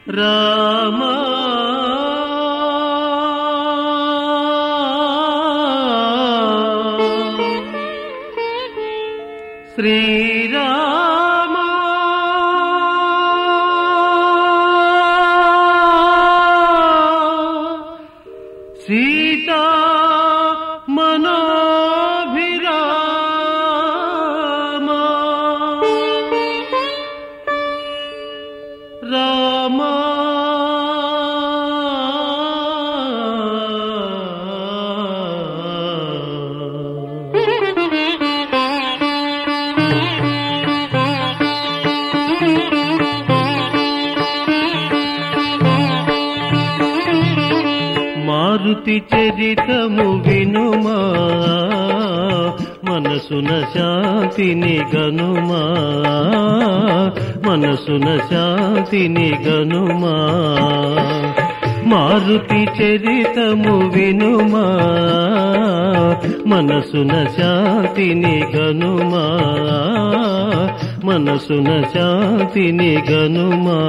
రామా శ్రీరామా సీతా మనోభిరామా రామా మారుతి చరితము వినుమా మనసున శాంతిని గనుమా మనసున శాంతిని గనుమా మారుతి చరితము వినుమా మనసున శాంతిని గనుమా మనసున శాంతిని గనుమా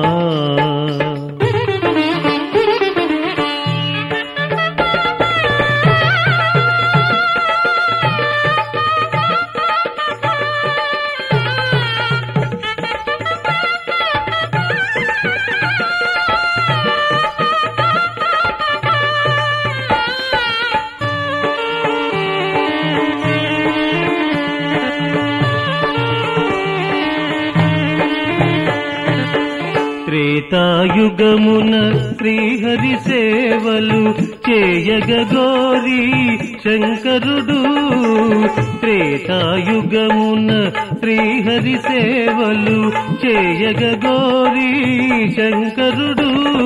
త్రేతాయుగమున శ్రీహరి సేవలు చేయగోరి శంకరుడు త్రేతాయుగమున శ్రీహరి సేవలు చేయగోరి శంకరుడు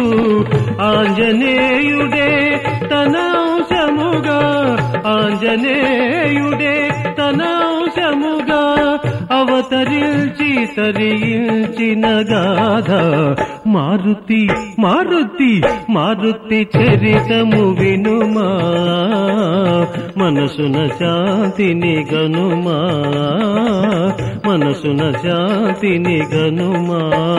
ఆంజనేయుడే తనౌషముగా ఆంజనేయుడే తనౌషముగా అవతరించి తరించిన గాథ మారుతి మారుతి మారుతి చరితము వినుమా మనసున శాంతిని గనుమా మనసున శాంతిని గనుమా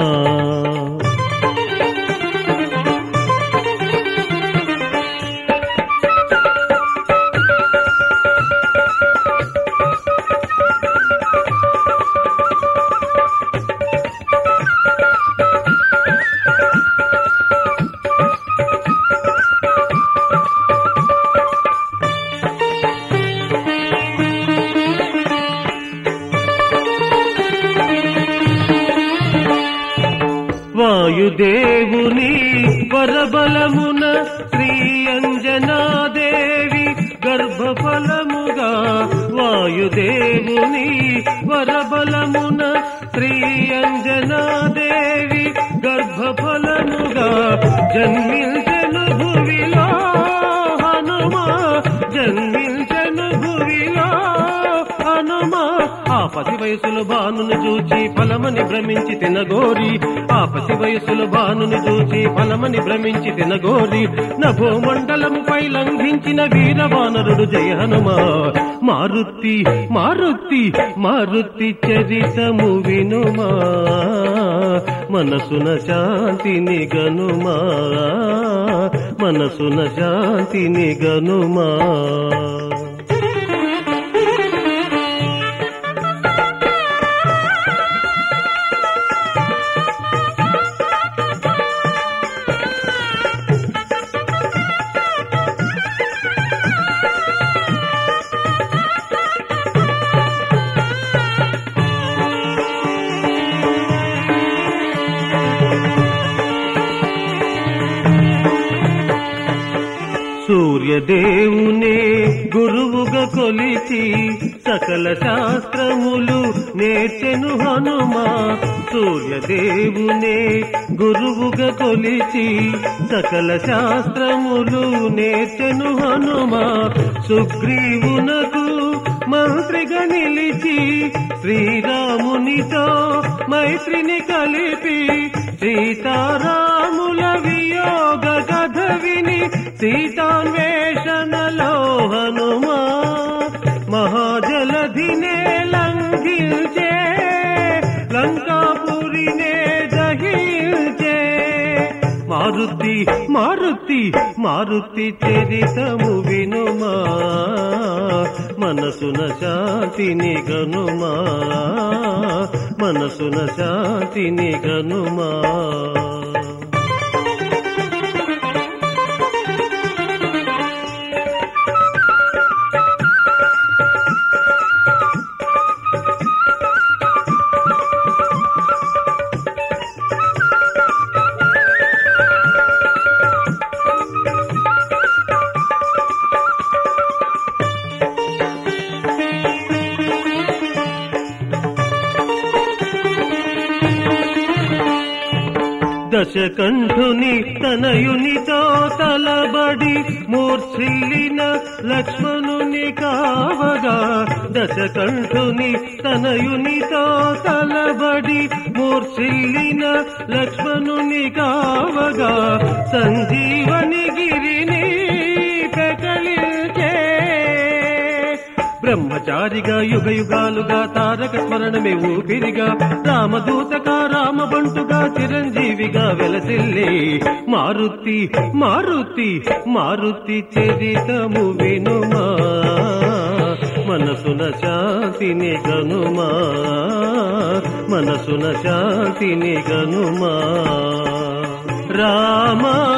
వాయుదేవుని వరబలమున శ్రీ అంజనాదేవి గర్భఫలముగా వాయుదేవుని వరబలమున శ్రీ అంజనాదేవి గర్భఫలముగా జన్మించెను భువిలో హనుమా జన్మించెను భువిలో హనుమా ఆ పసి వయసులో భానుని చూచి ఫలమని భ్రమించి తినగోరి ఆ పసి వయసులో భానుని చూచి ఫలమని భ్రమించి తినగోరి నభోమండలముపై లంఘించిన వీరవానరుడు జయ హనుమా మారుతి మారుతి మారుతి చరితము వినుమా మనసున శాంతిని గనుమా మనసున శాంతిని గనుమా సూర్యదేవునే గురువుగా కొలిచి సకల శాస్త్రములు నేర్చెను హనుమా సూర్యదేవునే గురువుగా కొలిచి సకల శాస్త్రములు నేర్చెను హనుమా సుగ్రీవునకు మంత్రిగా నిలిచి శ్రీరామునితో మైత్రిని కలిపి సీతారాముల వియోగ కథ విని సీతాన్వేషణలో హనుమా మహాజలధినే లంఘించే లంకాపురినే దహించే మారుతి మారుతి మారుతి చరితము వినుమా మనసున శాంతిని గనుమా మనసున శాంతిని గనుమా దశకంఠుని తనయునితో తలబడి మూర్ఛిల్లిన లక్ష్మణుని కావగా దశకంఠుని తనయునితో తలబడి మూర్ఛిల్లిన లక్ష్మణుని కావగా సంజీవని గిరిని పెకలించే బ్రహ్మచారిగా యుగ యుగాలుగా తారక స్మరణమే ఊపిరిగా రామదూతగా రామబంటుగా చిరంజీవిగా వెలసిల్లే మారుతి మారుతి మారుతి చరితము వినుమా మనసున శాంతిని గనుమా మనసున శాంతిని గనుమా రామా